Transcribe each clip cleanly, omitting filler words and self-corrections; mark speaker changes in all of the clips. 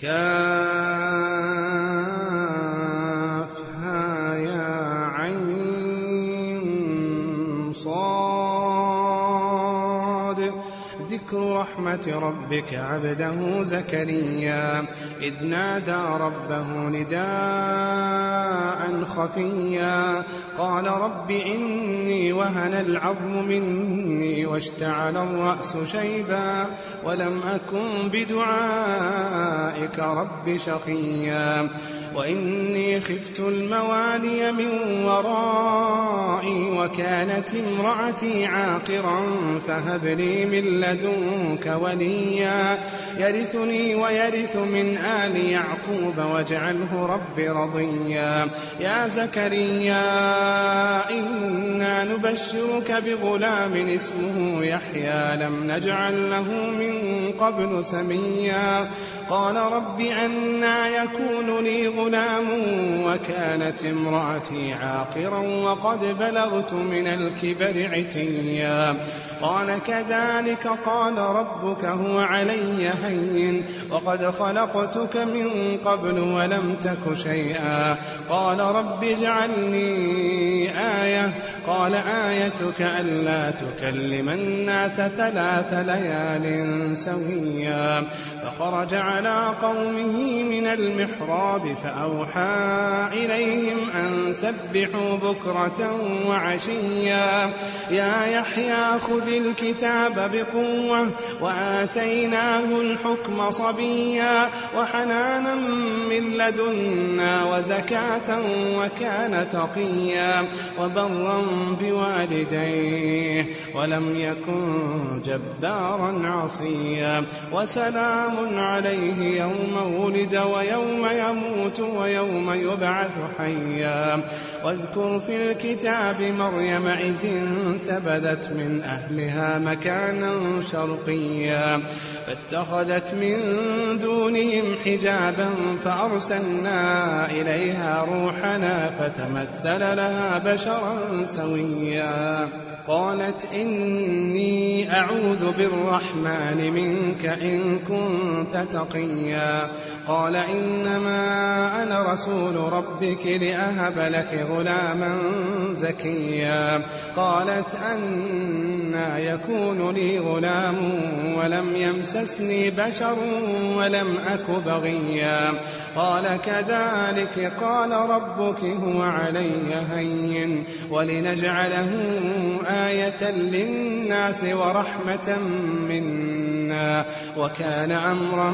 Speaker 1: كافها يا عين صاد. ذكر رحمة ربك عبده زكريا إذ نادى ربه نداء خفيا قال رب إني وهن العظم مني واشتعل الرأس شيبا ولم أكن بدعائك رب شقيا وإني خفت الموالي من ورائي وكانت امرأتي عاقرا فهب لي من لدنك وليا يرثني ويرث من آل يعقوب واجعله رب رضيا. يا زكريا إنا نبشرك بغلام اسمه يحيى لم نجعل له من قبل سميا قال رب أنى يكون لي غلام وكانت امرأتي عاقرا وقد بلغت من الكبر عتيا قال كذلك قال ربك هو علي هين وقد خلقتك من قبل ولم تك شيئا قال رب اجعلني آية قال آيتك ألا تكلم الناس 3 ليال سويا فخرج على قومه من المحراب فأوحى إليهم أن سبحوا بكرة وعشيا يا يحيى خذ الكتاب بقوة وآتيناه الحكم صبيا وحنانا من لدنا وزكاة وكان تقيا وبرا بوالديه ولم يكن جبارا عصيا وسلام عليه يوم ولد ويوم يموت ويوم يبعث حيا واذكر في الكتاب مريم إذ انتبذت من أهلها مكانا شرقيا فاتخذت من دونهم حجابا فأرسلنا إليها روحنا فتمثل لها بشرا سويا قالت إني أعوذ بالرحمن منك إن كنت تقيا قال إنما أنا رسول ربك لأهب لك غلاما زكيا قالت أنى يكون لي غلام ولم يمسسني بشر ولم أك بغيا قال كذلك قال ربك هو علي هين ولنجعله آية للناس ورحمة منا وكان أمرا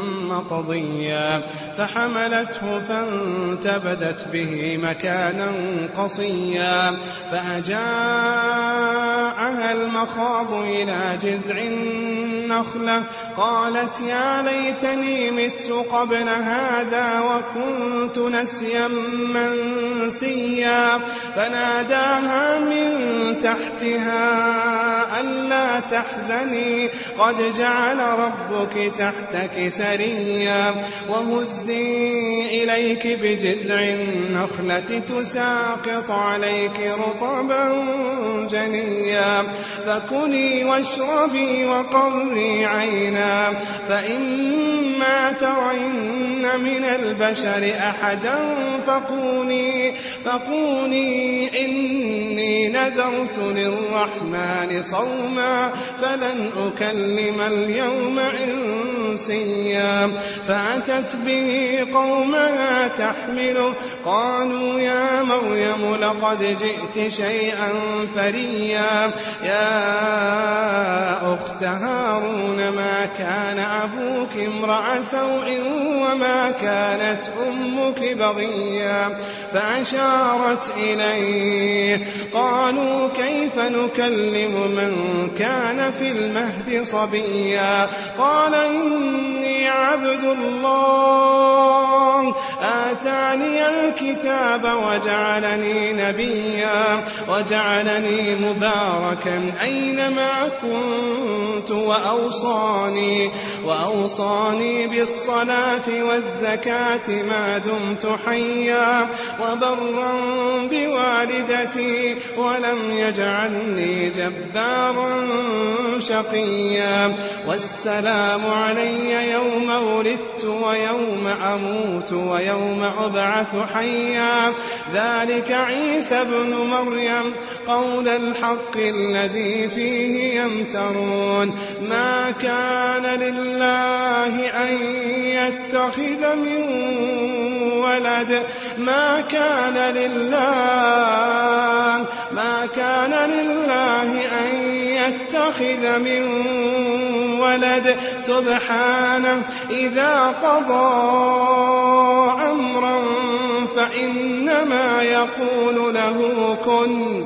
Speaker 1: مقضيا فحملته فانتبذت به مكانا قصيا فأجاءها المخاض إلى جذع النخلة قالت يا ليتني مت قبل هذا وكنت نسيا منسيا فناداها من تحتها ألا تحزني قد جعل ربك تحتك سريا وهزي إليك بجذع النخلة تساقط عليك رطبا جنيا فكلي واشربي وقري عينا فإما ترين من البشر أحدا فقولي إني نذرت للرحمن صوما فلن أكلم اليوم إنسيا فأتت به قومها تحمله قالوا يا مريم لقد جئت شيئا فريا يا أخت هارون ما كان أبوك امرأ سوء وما كانت أمك بغيا فأشارت إليه قالوا كيف نكلم من كان في المهد صبيا قال إني عبد الله آتاني الكتاب وجعلني نبيا وجعلني مباركا أينما كنت وأوصاني بالصلاة والزكاة ما دمت حيا وبرا بوالدتي ولم يجعلني جبارا شقيا والسلام علي يوم ولدت ويوم أموت ويوم أبعث حيا ذلك عيسى ابن مريم قول الحق الذي فيه يمترون ما كان لله أن يتخذ من ولد ما كان لله أن يتخذ من ولد سبحانه إذا قضى أمرا فإنما يقول له كن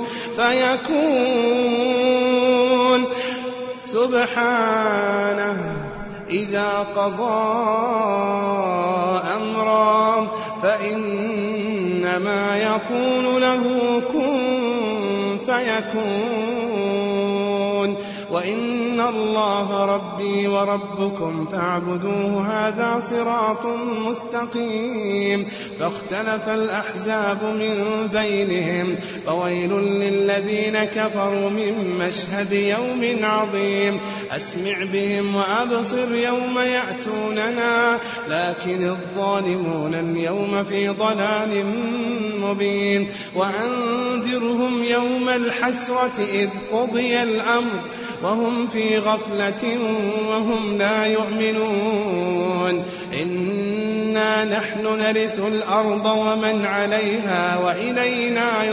Speaker 1: فيكون سبحانه إذا قضى أمرا فإنما يقول له كن فيكون وإن الله ربي وربكم فاعبدوه هذا صراط مستقيم فاختلف الأحزاب من بينهم فويل للذين كفروا من مشهد يوم عظيم أسمع بهم وأبصر يوم يأتوننا لكن الظالمون اليوم في ضلال مبين وأنذرهم يوم الحسرة إذ قضي الأمر وهم في غفلة وهم لا يؤمنون إنا نحن نرث الأرض ومن عليها وإلينا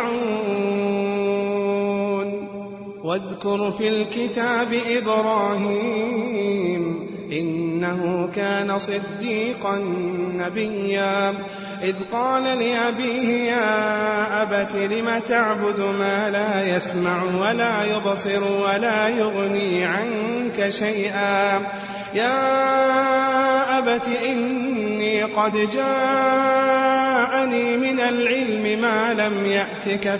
Speaker 1: يرجعون واذكر في الكتاب إبراهيم إنه كان صديقا نبيا إذ قال لأبيه يا أبت لم تعبد ما لا يسمع ولا يبصر ولا يغني عنك شيئا يا أبت إني قد جاءني من العلم ما لم يأتك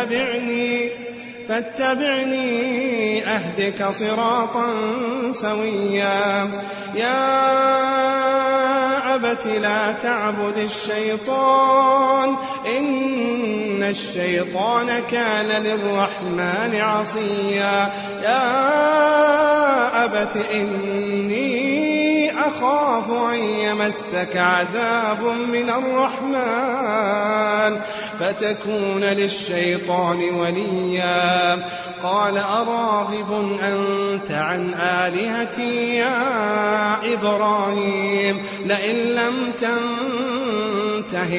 Speaker 1: فاتبعني أهدك صراطا سويا يا أبت لا تعبد الشيطان إن الشيطان كان للرحمن عصيا يا أبت إني أخاف أن يمسك عذاب من الرحمن فتكون للشيطان وليا قال أراغب أنت عن آلهتي يا إبراهيم لئن لم تنته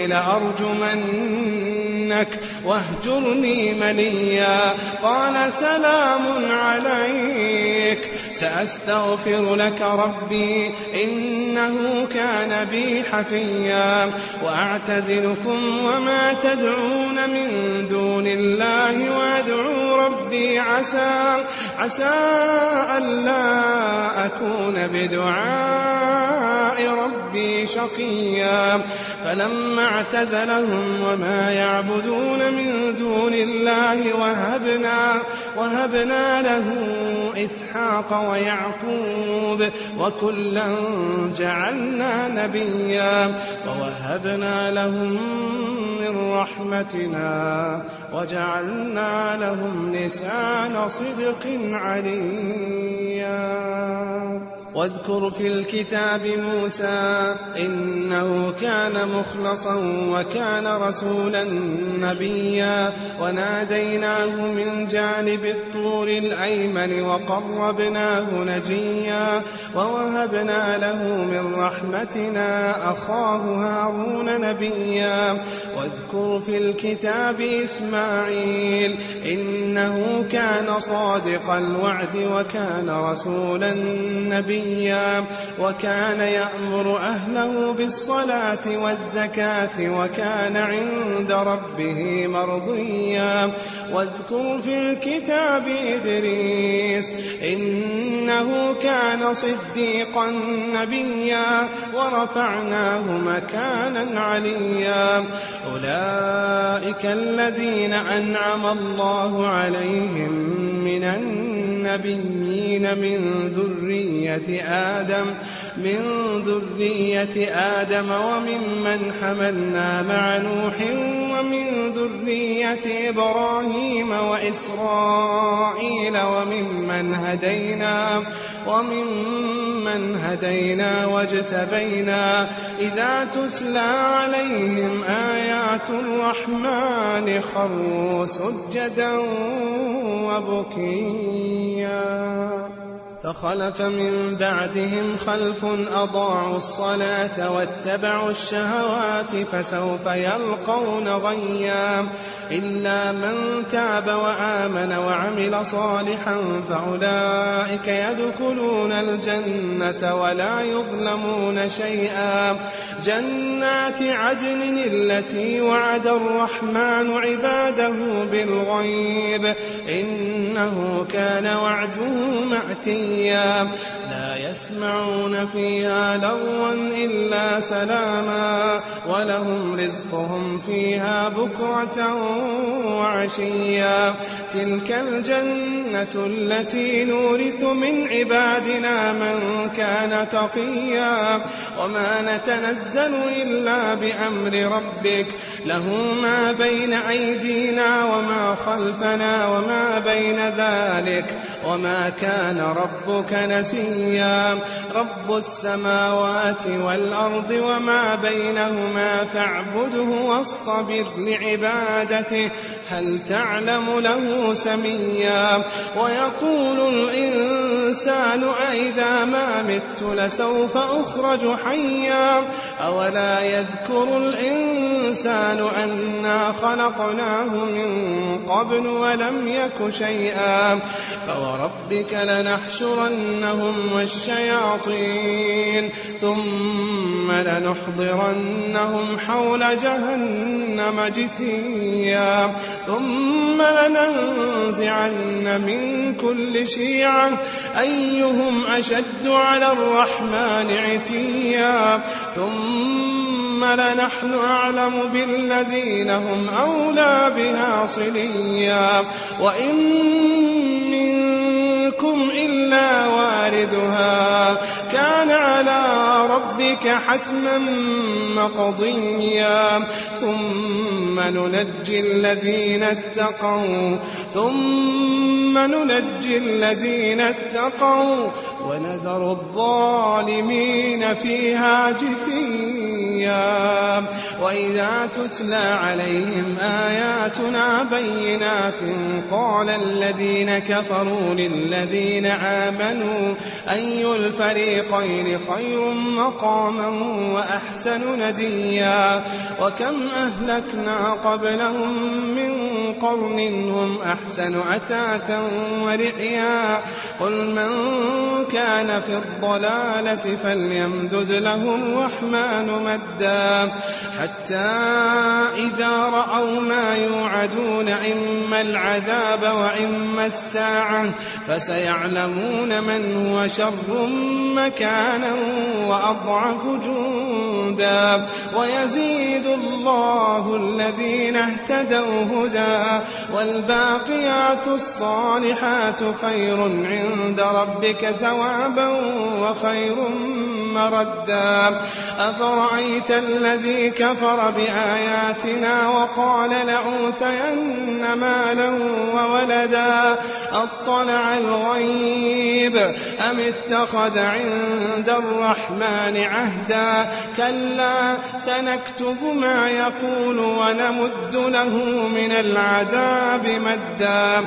Speaker 1: لأرجمنك واهجرني مليا قال سلام عليك سأستغفر لك ربي إنه كان بي حفيا وأعتزلكم وما تدعون من دون الله وأدعو ربي عسى ألا أكون بدعاء ربي شقيا فلما اعتزلهم وما يعبدون من دون الله وهبنا له إسحاق ويعقوب وكلا جعلنا نبيا ووهبنا لهم من رحمتنا وجعلنا لهم لسان صدق عليا واذكر في الكتاب موسى إنه كان مخلصا وكان رسولا نبيا وناديناه من جانب الطور الأيمن وقربناه نجيا ووهبنا له من رحمتنا أخاه هارون نبيا واذكر في الكتاب إسماعيل إنه كان صادق الوعد وكان رسولا نبيا نبيا وكان يأمر أهله بالصلاة والزكاة وكان عند ربه مرضيا واذكر في الكتاب إدريس إنه كان صديقا نبيا ورفعناه مكانا عليا أولئك الذين أنعم الله عليهم من النبيين من ذرية آدم وممن حملنا مع نوح ومن ذرية إبراهيم وإسرائيل وممن هدينا واجتبينا إذا تتلى عليهم آيات الرحمن خروا سجدا وبكيا فخلف من بعدهم خلف أضاعوا الصلاة واتبعوا الشهوات فسوف يلقون غيا إلا من تاب وآمن وعمل صالحا فأولئك يدخلون الجنة ولا يظلمون شيئا جنات عدن التي وعد الرحمن عباده بالغيب إنه كان وعده مأتيا لا يسمعون فيها لغوا إلا سلاما ولهم رزقهم فيها بكرة وعشيا تلك الجنة التي نورث من عبادنا من كان تقيا وما نتنزل إلا بأمر ربك له ما بين أيدينا وما خلفنا وما بين ذلك وما كان ربك نسيا رب السماوات والأرض وما بينهما فاعبده واصطبر لعبادته هل تعلم له سميا ويقول الإنسان أإذا ما مت لسوف أخرج حيا أولا يذكر الإنسان أنا خلقناه من قبل ولم يك شيئا فوربك لنحشرنهم والشياطين ثم لنحضرنهم حول جهنم جثيا ثم لننزعن من كل شيعة أيهم أشد على الرحمن عتيا ثم لنحن أعلم بالذين هم أولى بها صليا وإن منكم إلا واردها كان على ربك حتما مقضيا ثم ننجي الذين اتقوا ونذر الظالمين فيها جثيا وإذا تتلى عليهم آياتنا بينات قال الذين كفروا للذين آمنوا أي الفريقين خير مقاما وأحسن نديا وكم أهلكنا قبلهم من قرن هم أحسن أثاثا ورئيا قل من كان في الضلالة فليمدد له الرحمن مدا حتى إذا رأوا ما يوعدون إما العذاب وإما الساعة فسيعلمون من هو شر مكانا وأضعف جندا ويزيد الله الذين اهتدوا هدى والباقيات الصالحات خير عند ربك ثوابا وخير مردا أفرأيت الذي كفر بآياتنا وقال لأوتين مالا وولدا أطلع الغيب أم اتخذ عند الرحمن عهدا كلا سنكتب ما يقول ونمد له من العذاب مدا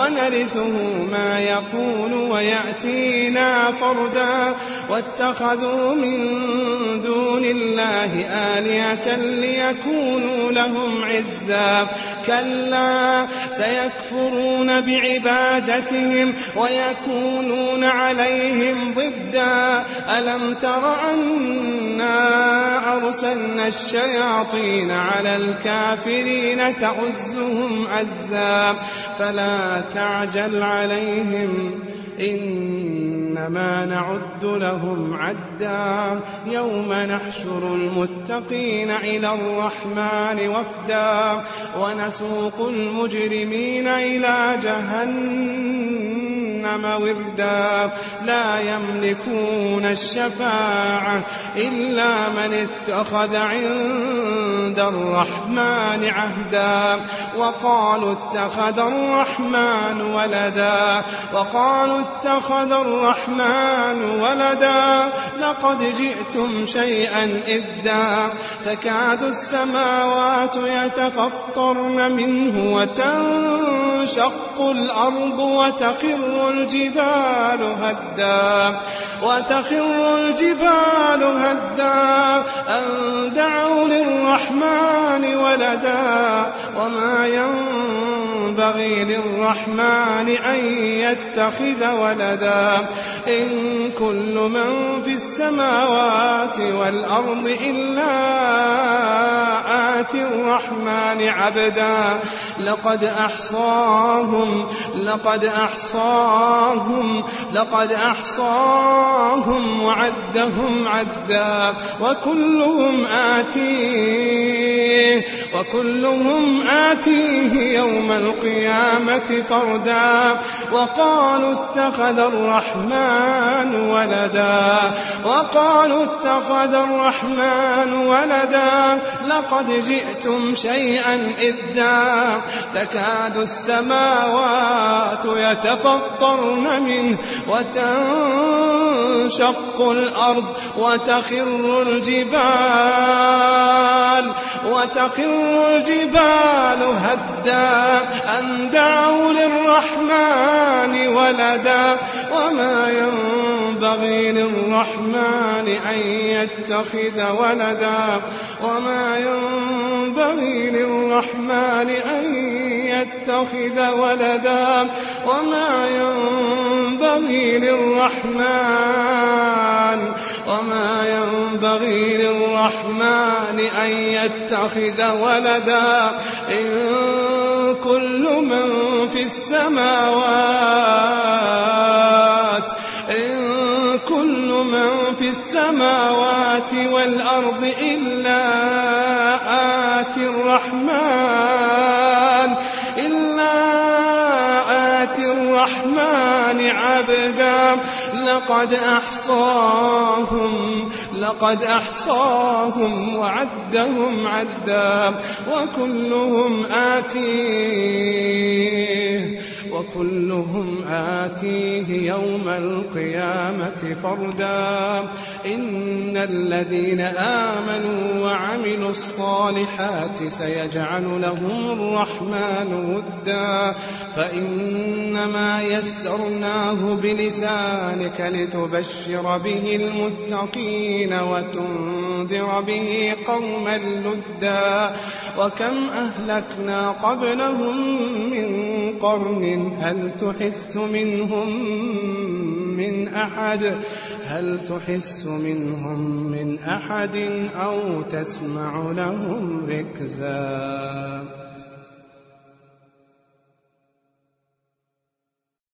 Speaker 1: ونرثه ما يقول ويأتينا فردا واتخذوا اتخذوا من دون الله آلهة ليكونوا لهم عزا كلا سيكفرون بعبادتهم ويكونون عليهم ضدا ألم تر أنا أرسلنا الشياطين على الكافرين تعزهم عزا فلا تعجل عليهم إنما نعد لهم عدا يوم نحشر المتقين إلى الرحمن وفدا ونسوق المجرمين إلى جهنم وردا لا يملكون الشفاعة إلا من اتخذ عند الرحمن عهدا وقالوا اتخذ الرحمن ولدا لقد جئتم شيئا إدا تكاد السماوات يتفطرن منه وتنشق الأرض وتخر الجبال هدا أن دعوا للرحمن ولدا وما ينبغي للرحمن أن يتخذ ولدا إن كل من في السماوات والأرض إلا آتي الرحمن عبدا لقد أحصاهم وعدهم عدا وكلهم آتيه يوم القيامة فردا وقالوا اتخذ الرحمن ولدا لقد جئتم شيئا إدا تكاد السماوات يتفطرن منه وتنشق الأرض وتخر الجبال هدا أن دعوا للرحمن ولدا وما ينبغي للرحمن أن يتخذ ولدا إن كل من في السماوات والأرض إلا آتي الرحمن عبدا لقد أحصاهم وعدهم عدا وكلهم آتيه يوم القيامة فردا إن الذين آمنوا وعملوا الصالحات سيجعل لهم الرحمن ودا فإنما يسرناه بلسانك لتبشر به المتقين وتنذر به قوما لدا وكم أهلكنا قبلهم من قرن هل تحس منهم من أحد أو تسمع لهم ركزا.